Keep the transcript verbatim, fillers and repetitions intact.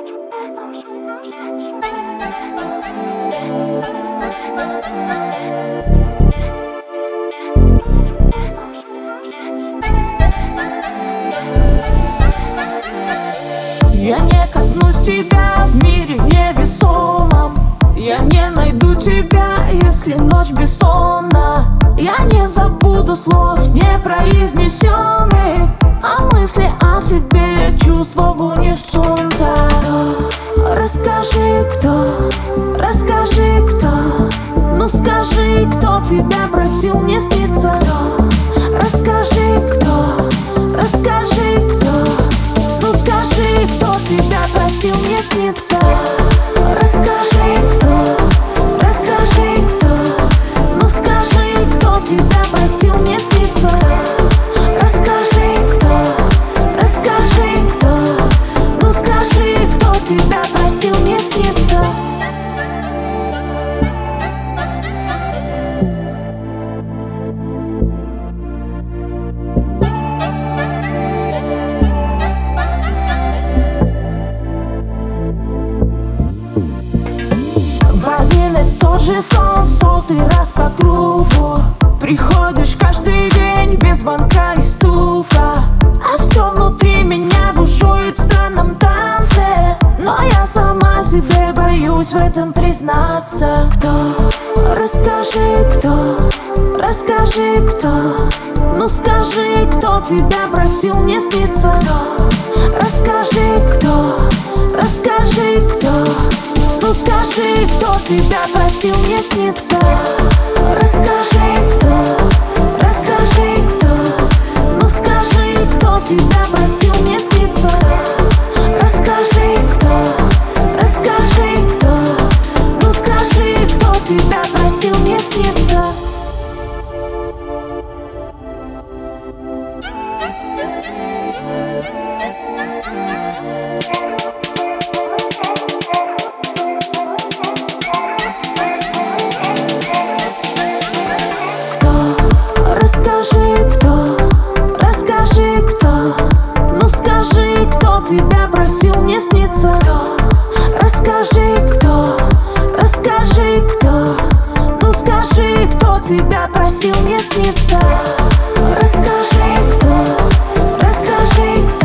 Я не коснусь тебя в мире невесомом. Я не найду тебя, если ночь бессонна. Я не забуду слов непроизнесенных, а мысли о тебе чувства в унисон. Да. Расскажи, кто, расскажи, кто. Ну скажи, кто тебя просил мне сниться. Расскажи, кто, расскажи, кто. Ну скажи, кто тебя просил мне сниться. Расскажи, кто, расскажи, кто. Ну скажи, кто тебя просил мне сниться. Расскажи, кто, расскажи, кто. Ну скажи, кто тебя просил мне сниться. Же сон, сотый раз по кругу. Приходишь каждый день без звонка и стука, а все внутри меня бушует в странном танце. Но я сама себе боюсь в этом признаться. Кто? Расскажи, кто? Расскажи, кто? Ну скажи, кто тебя просил мне сниться. Расскажи, кто? Расскажи, кто? Ну скажи, кто тебя просил мне сниться. Расскажи, кто, расскажи, кто. Ну скажи, кто тебя просил мне сниться. Расскажи, кто, расскажи, кто. Ну скажи, кто тебя просил мне сниться. Расскажи, кто, расскажи, кто. Ну скажи, кто тебя просил мне сниться. Расскажи, кто, расскажи, кто. Ну скажи, кто тебя просил мне сниться. Расскажи, кто, расскажи, кто.